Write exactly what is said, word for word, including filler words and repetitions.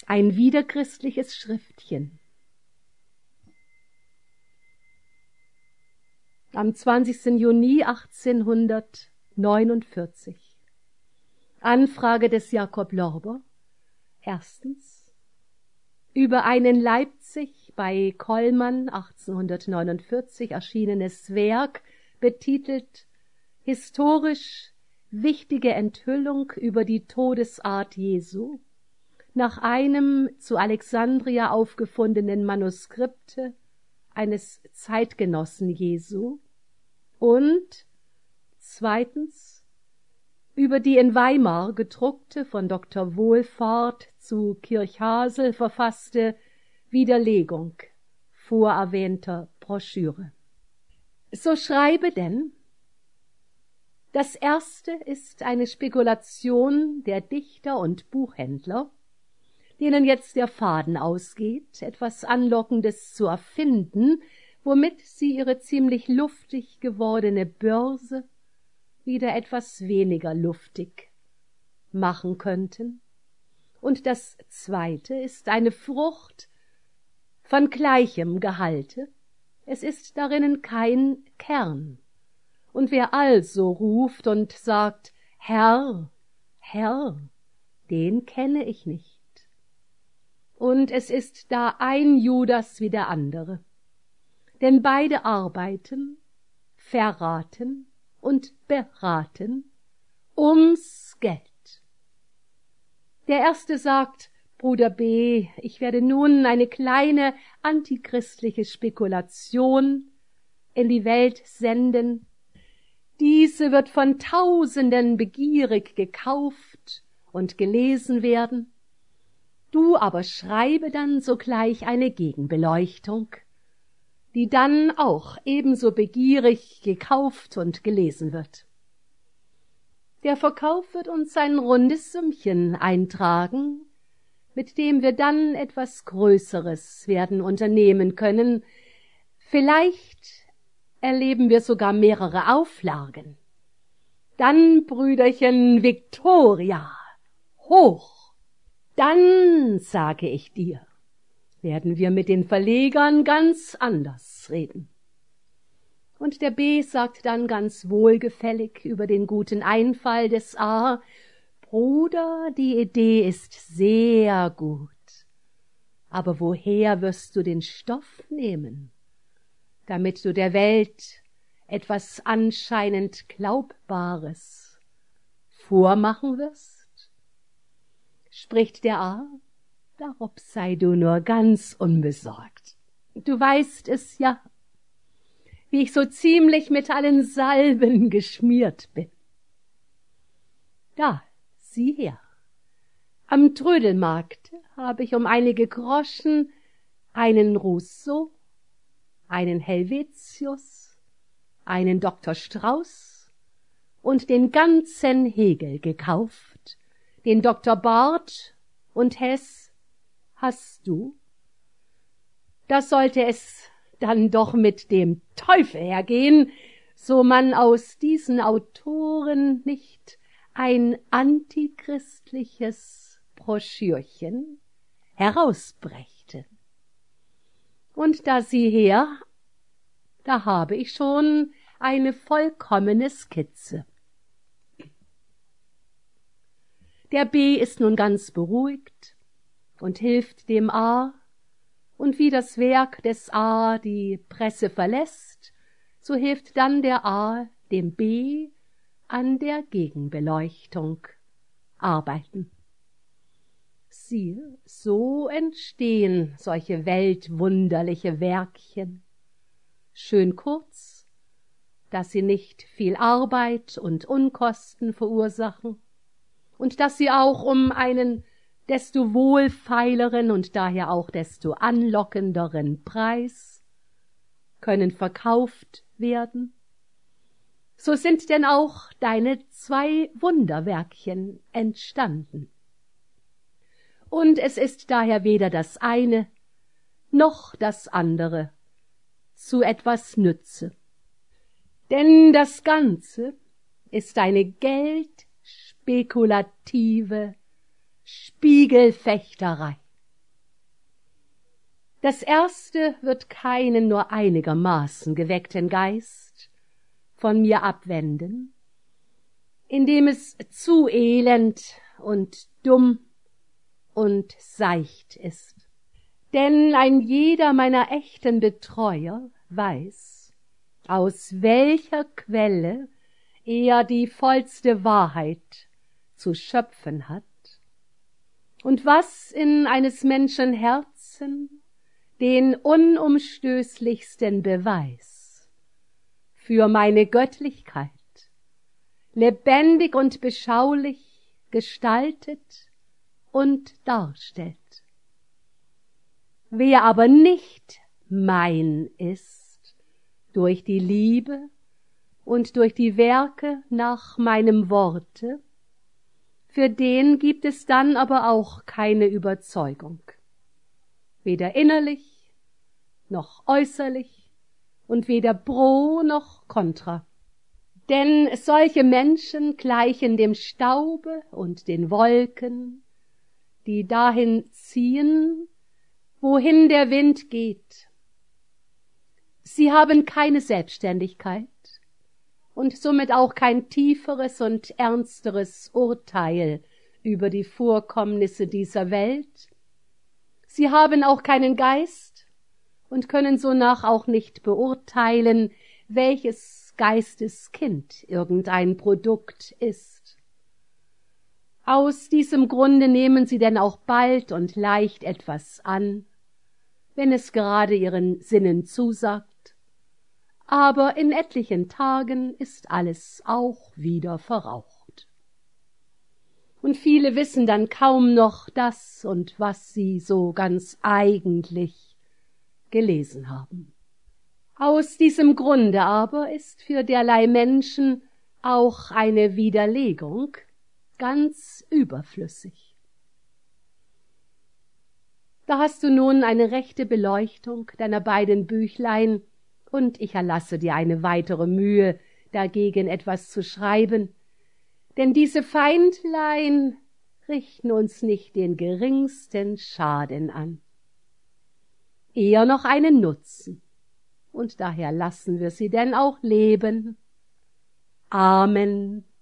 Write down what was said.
ein wiederchristliches Schriftchen. Am zwanzigsten Juni achtzehnhundertneunundvierzig. Anfrage des Jakob Lorber. Erstens. Über ein in Leipzig bei Kollmann achtzehnhundertneunundvierzig erschienenes Werk, betitelt Historisch wichtige Enthüllung über die Todesart Jesu, nach einem zu Alexandria aufgefundenen Manuskripte eines Zeitgenossen Jesu, und zweitens über die in Weimar gedruckte, von Doktor Wohlfahrt zu Kirchhasel verfasste Widerlegung vorerwähnter Broschüre. So schreibe denn: Das erste ist eine Spekulation der Dichter und Buchhändler, denen jetzt der Faden ausgeht, etwas Anlockendes zu erfinden, womit sie ihre ziemlich luftig gewordene Börse wieder etwas weniger luftig machen könnten. Und das zweite ist eine Frucht von gleichem Gehalte, es ist darinnen kein Kern. Und wer also ruft und sagt, Herr, Herr, den kenne ich nicht. Und es ist da ein Judas wie der andere. Denn beide arbeiten, verraten und beraten ums Geld. Der erste sagt, Bruder B., ich werde nun eine kleine antichristliche Spekulation in die Welt senden. Diese wird von Tausenden begierig gekauft und gelesen werden. Du aber schreibe dann sogleich eine Gegenbeleuchtung, die dann auch ebenso begierig gekauft und gelesen wird. Der Verkauf wird uns ein rundes Sümmchen eintragen, mit dem wir dann etwas Größeres werden unternehmen können. Vielleicht erleben wir sogar mehrere Auflagen. Dann, Brüderchen Victoria, hoch! Dann, sage ich dir, werden wir mit den Verlegern ganz anders reden. Und der B. sagt dann ganz wohlgefällig über den guten Einfall des A. Bruder, die Idee ist sehr gut, aber woher wirst du den Stoff nehmen, damit du der Welt etwas anscheinend Glaubbares vormachen wirst? Spricht der A., darob sei du nur ganz unbesorgt. Du weißt es ja, wie ich so ziemlich mit allen Salben geschmiert bin. Da, sieh her, am Trödelmarkt habe ich um einige Groschen einen Rousseau, einen Helvetius, einen Doktor Strauß und den ganzen Hegel gekauft. Den Doktor Barth und Hess hast du? Das sollte es dann doch mit dem Teufel hergehen, so man aus diesen Autoren nicht ein antichristliches Broschürchen herausbrächte. Und da sieh her, da habe ich schon eine vollkommene Skizze. Der B. ist nun ganz beruhigt und hilft dem A., und wie das Werk des A. die Presse verlässt, so hilft dann der A. dem B. an der Gegenbeleuchtung arbeiten. Siehe, so entstehen solche weltwunderliche Werkchen. Schön kurz, dass sie nicht viel Arbeit und Unkosten verursachen, und dass sie auch um einen desto wohlfeileren und daher auch desto anlockenderen Preis können verkauft werden. So sind denn auch deine zwei Wunderwerkchen entstanden. Und es ist daher weder das eine noch das andere zu etwas nütze. Denn das Ganze ist eine geldspekulative Spiegelfechterei. Das erste wird keinen nur einigermaßen geweckten Geist von mir abwenden, indem es zu elend und dumm und seicht ist. Denn ein jeder meiner echten Betreuer weiß, aus welcher Quelle er die vollste Wahrheit zu schöpfen hat und was in eines Menschen Herzen den unumstößlichsten Beweis für meine Göttlichkeit lebendig und beschaulich gestaltet und darstellt. Wer aber nicht mein ist, durch die Liebe und durch die Werke nach meinem Worte, für den gibt es dann aber auch keine Überzeugung, weder innerlich noch äußerlich und weder pro noch contra. Denn solche Menschen gleichen dem Staube und den Wolken, die dahin ziehen, wohin der Wind geht. Sie haben keine Selbstständigkeit und somit auch kein tieferes und ernsteres Urteil über die Vorkommnisse dieser Welt. Sie haben auch keinen Geist und können sonach auch nicht beurteilen, welches Geisteskind irgendein Produkt ist. Aus diesem Grunde nehmen sie denn auch bald und leicht etwas an, wenn es gerade ihren Sinnen zusagt, aber in etlichen Tagen ist alles auch wieder verraucht. Und viele wissen dann kaum noch das und was sie so ganz eigentlich gelesen haben. Aus diesem Grunde aber ist für derlei Menschen auch eine Widerlegung ganz überflüssig. Da hast du nun eine rechte Beleuchtung deiner beiden Büchlein, und ich erlasse dir eine weitere Mühe, dagegen etwas zu schreiben, denn diese Feindlein richten uns nicht den geringsten Schaden an, eher noch einen Nutzen, und daher lassen wir sie denn auch leben. Amen.